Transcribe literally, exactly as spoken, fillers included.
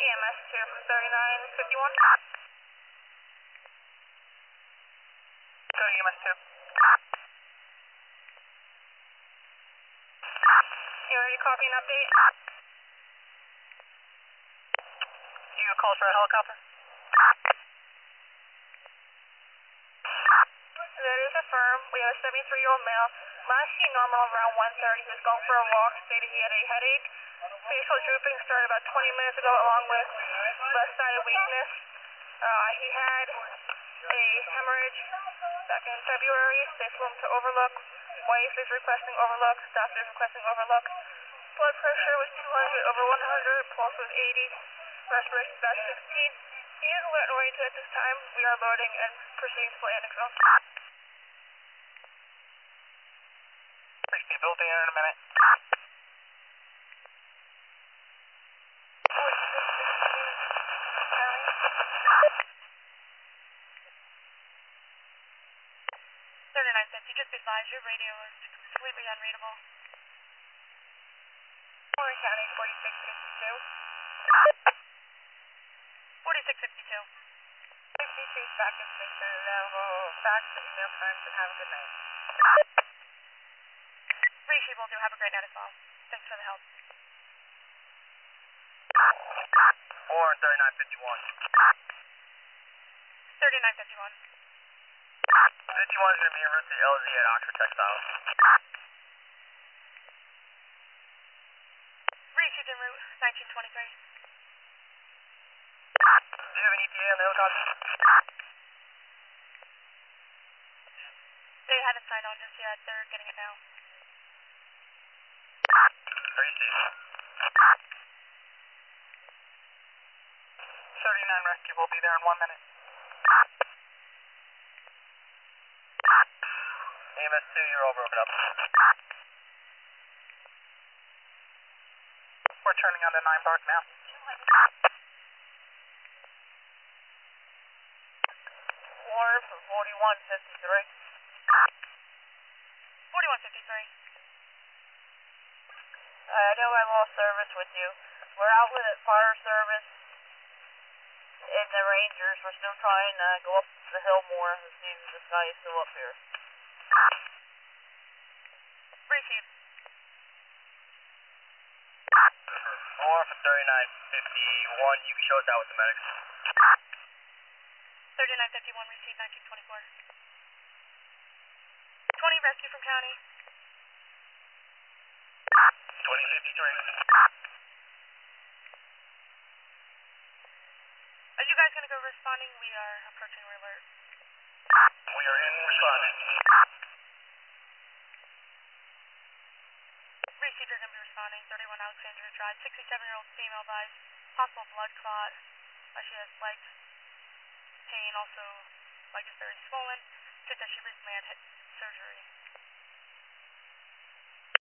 E M S two thirty-nine fifty-one. Go E M S two. You ready to copy an update? You call for a helicopter? That is affirmed. We have a seventy-three-year-old male. Last seen normal around one thirty. He was going for a walk. Stated he had a headache. Facial drooping started about twenty minutes ago, along with left-sided weakness. Uh, he had a hemorrhage back in February. They flew him to Overlook. Wife is requesting Overlook. Doctor is requesting Overlook. Blood pressure was two hundred over one hundred. Pulse was eighty. Respiration about sixteen. He is alert and oriented at this time. We are loading and proceeding to landing zone. Reach the building in a minute. thirty-nine fifty, just be advised, your radio is completely unreadable. Warren County, forty-six fifty-two. forty-six fifty-two. fifty-three back in station available. Fax and email times, and have a good night. Rishi will do. Have a great night as well. Thanks for the help. Warren thirty-nine fifty-one. thirty-nine fifty-one. fifty-one is going to be en route to L Z at Oxford Textiles. Rishi's en route, nineteen twenty-three. Do you have an E T A on the helicopter? They haven't signed on just yet. They're getting it now. Receive. thirty-nine rescue will be there in one minute. E M S two, you're all broken up. We're turning on to nine Park now. Warren from forty-one fifty-three. forty-one fifty-three. I know I lost service with you. We're out with it, fire service and the Rangers. We're still trying to go up the hill more and see if this guy is still up here. Receive. Warren from thirty-nine fifty-one, you can show us out with the medics. thirty-nine fifty-one, receive nineteen twenty-four. twenty, rescue from county. twenty fifty-three. Are you guys going to go responding? We are approaching your alert. We are in responding. Receive, you're going to be responding. thirty-one Alexandria Drive, sixty-seven-year-old female by possible blood clot. Uh, she has leg pain, also leg is very swollen. Said that she recently had hip surgery.